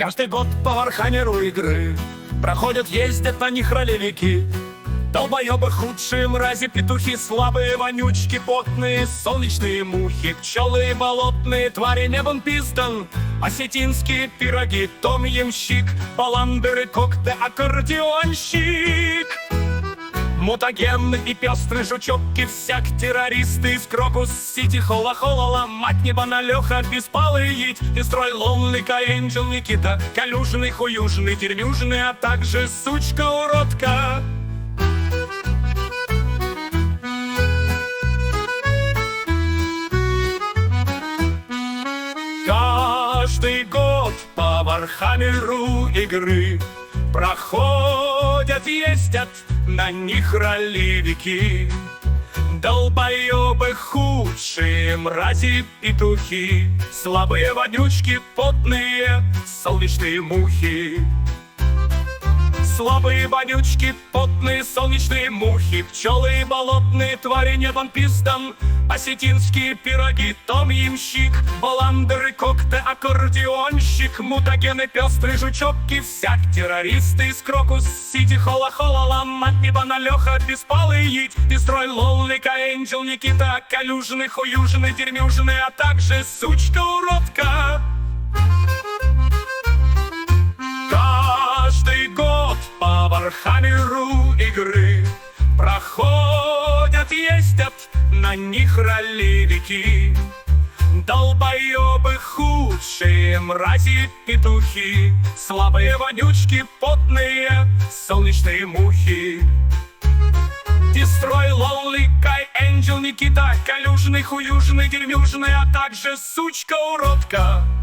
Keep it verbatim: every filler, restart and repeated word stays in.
Каждый год по Вархаммеру игры проходят, ездят на них ролевики. Долбоебы, худшие мрази, петухи, слабые вонючки, потные, солнечные мухи, пчелы и болотные твари, небом пиздан, осетинские пироги, том ямщик, баландеры, кокте, аккордеонщик. Мутагенный и пестрый жучок, всяк террористы из Крокус Сити, хола-холола, мать небана, Леха, беспалый ить, Дестрой, лонли, Каэнджел, Никита, Калюжный, хуюжный, дерьмюжный, а также сучка-уродка. Каждый год по Вархаммеру игры проходят, ездят на них ролевики. Долбоебы, худшие мрази, петухи, слабые вонючки, потные, солнечные мухи. Слабые вонючки, потные, солнечные мухи, пчелы и болотные твари, небом пиздан, осетинские пироги, том ямщик, баландеры, кокте, аккордеонщик, мутагены, пестрый жучок, всяк террористы из Крокус Сити, хола-холола, мать небана, Леха, беспалый ить, Дестрой, лонли, Каэнджел, Никита, Калюжный, хуюжный, дерьмюжный, а также сучка-уродка. Каждый год по Вархаммеру игры проходят, ездят на них ролевики. Долбоебы, худшие мрази, петухи, слабые вонючки, потные, солнечные мухи. Дестрой, лонли, Каэнджел, Никита, Калюжный, хуюжный, дерьмюжный, а также сучка-уродка.